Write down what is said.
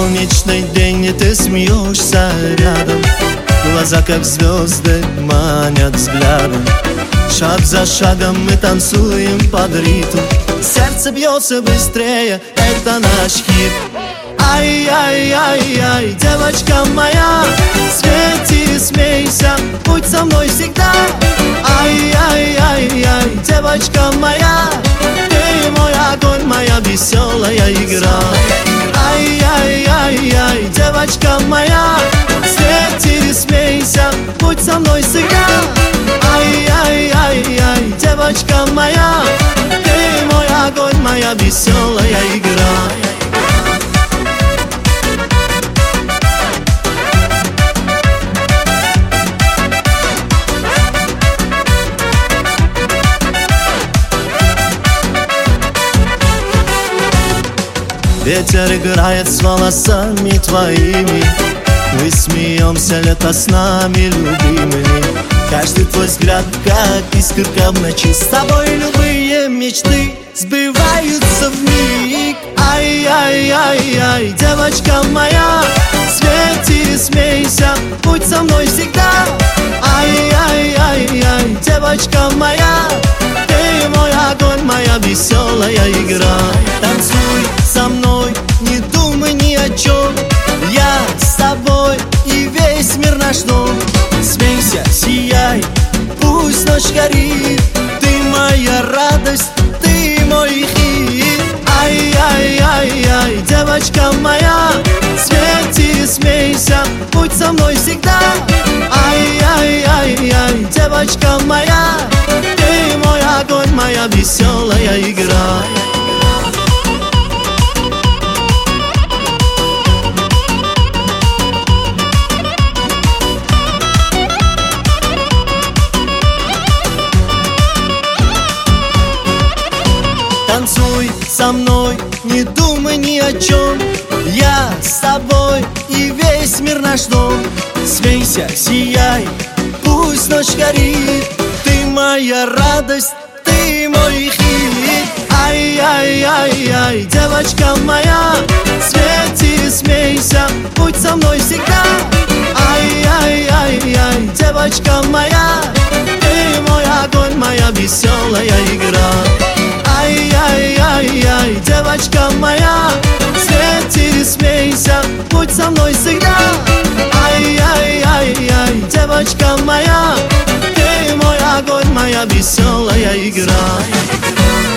солнечный день, и ты смеешься рядом. Глаза как звезды манят взглядом. Шаг за шагом мы танцуем под ритм. Сердце бьется быстрее, это наш хит. Ай-яй-яй-яй, девочка моя, свети, смейся, будь со мной всегда. Ай-яй-яй-яй, девочка моя, ты мой огонь, моя веселая игра. Ай-яй-яй-яй, девочка моя, свети, смейся, будь со мной всегда. Ай-яй-яй-яй, девочка моя, ты мой огонь, моя веселая игра. Ветер играет с волосами твоими. Мы смеемся, лето с нами любимыми. Каждый твой взгляд, как искорка в ночи. С тобой любые мечты сбываются вмиг. Ай-яй-яй-яй, девочка моя, свети, смейся, будь со мной всегда. Ай-яй-яй-яй, девочка моя, ты мой огонь, моя веселая игра. Танцуй со мной, не думай ни о чем. Я с тобой и весь мир наш дом. Смейся, сияй, пусть ночь горит. Ты моя радость, ты мой хит. Ай-яй-яй-яй, девочка моя, свети, смейся, будь со мной всегда. Ай-яй-яй-яй, девочка моя, ты мой огонь, моя веселая игра. Танцуй со мной, не думай ни о чем. Я с тобой и весь мир наш дом. Смейся, сияй, пусть ночь горит. Ты моя радость, ты мой хит. Ай-яй-яй-яй, девочка моя, свети, смейся, будь со мной всегда. Ай-яй-яй-яй, девочка моя, ты мой огонь, моя веселая игра. Ай-яй-яй-яй, девочка моя, свети, смейся, будь со мной всегда. Ай-яй-яй-яй, девочка моя, ты мой огонь, моя веселая игра.